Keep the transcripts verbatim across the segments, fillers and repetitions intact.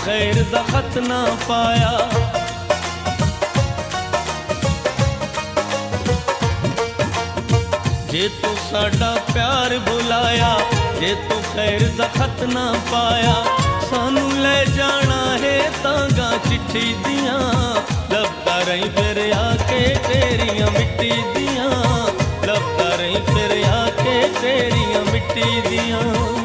खैर दा खत ना पाया। जे तू साडा प्यार बुलाया, जे तू खैर दा खत ना पाया, सानू ले जाना है तांगा चिट्ठी दियां, लभदा रही फिर आके तेरियां मिट्टी दियां, लभदा रही फिर आके तेरियां मिट्टी दियां।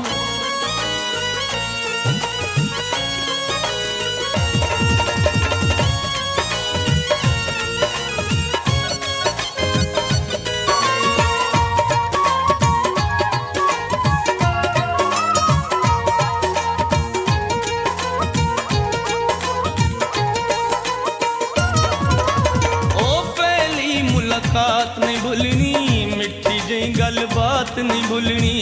मुलाकात नहीं भूलनी, मिठी जी गल बात नहीं भूलनी।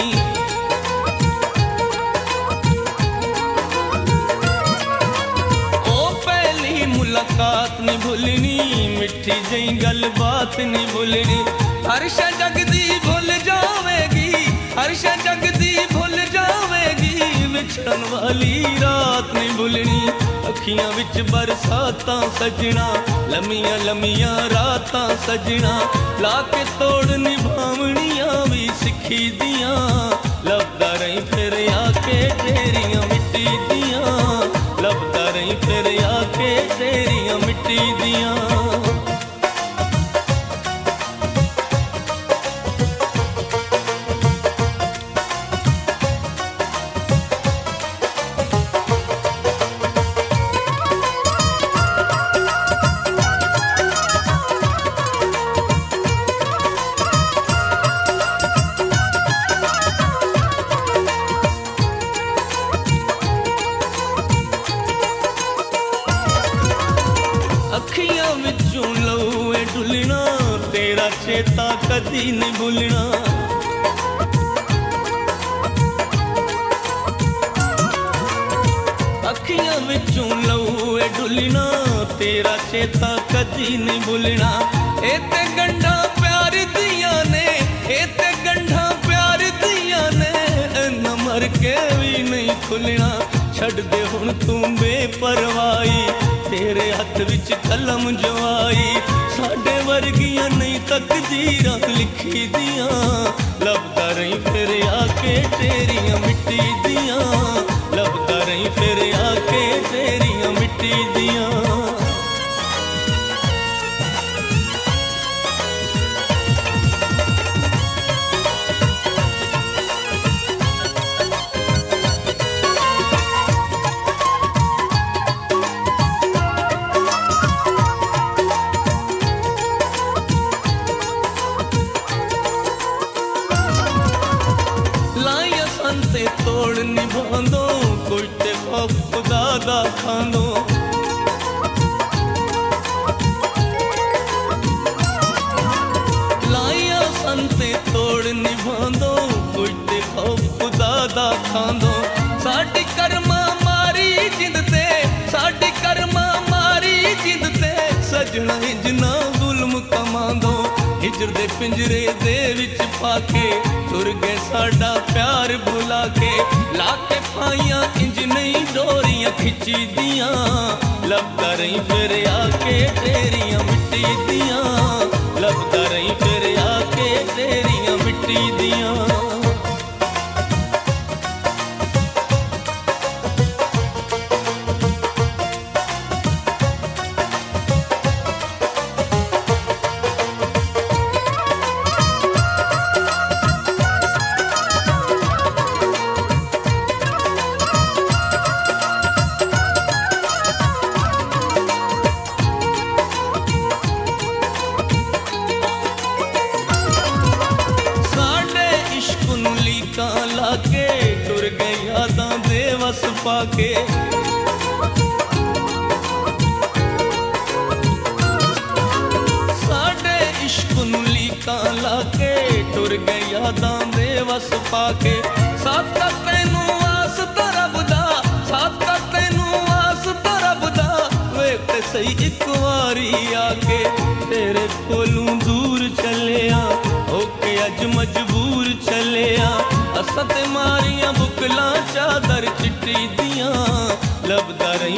ओ पहली मुलाकात नहीं भूलनी, मिठी जी गल बात नहीं भूलनी। हर्ष जगदी भूल जावेगी, हर्ष जगदी भूल जावेगी, विछड़न वाली रात नहीं भूलनी। अखियां विच बरसातां सजना, लमियां लमियां रातां सजना, लाके तोड़ निभावनियां भी सिखी दियां, लभदा रही फिर आके तेरियां मिट्टी दियां, लभदा रही फिर आके तेरियां मिट्टी दियां। अखियां विचों लहू डुलना, तेरा चेता कदी नहीं भूलना। अखियां विचों लहू डुलना, तेरा चेता कदी नहीं भूलना। ए ते गंढा प्यार दियां ने, ए ते गंढा प्यार दियां ने, न मर के भी नहीं खुलना। छड़ दे हुण तू बेपरवाही, तेरे हथ विच कलम जवाई, साडे वर्गियां नहीं तकदीरां लिखी दियां, लभदा रही फिर आके तेरियां मिट्टी दियां, लभदा रही फिर आके तेरियां मिट्टी दियां। ते तोड़ निभांदो, कोई ते खौफ खुदा दा खांदो। लाइया संते तोड़ निभांदो, कोई ते खौफ खुदा दा खांदो। साडी कर्मा मारी जिंद ते, साडी कर्मा मारी जिंद ते, सजना हिजना जुल्म कमांदो। हिजर दे पिंजरे दे विच पाके, तुर गए साडा प्यार भुला के, लाके पाइयां इंज नहीं डोरियां खिची दियां, लभदा रही फिर आके तेरियां मिट्टी दियां, लभदा रही फिर आके तेरियां मिट्टी दियां। लाके टुर गई यादां दे वस पाके, साडे इश्क नूं लीकां लाके टुर गई यादां दे वस पाके। साथ तैनू आस तरब दा, साथ तैनू आस तरब दा, वेख ते सही इक वारी आके, तेरे कोलों दूर चलिया होके अज मजबूर चलिया। असत मारियां बुकलां चादर चिट्टी दियां, लभदा रही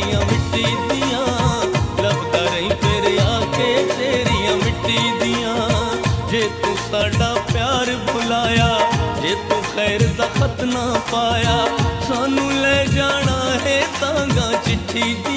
तेरिया मिट्टी दियां, लभदा रही फिर आके तेरिया मिट्टी दियां। जे तू साडा प्यार भुलाया, जे तू खैर दा खत ना पाया, सानू ले जाना है तांगा चिट्ठी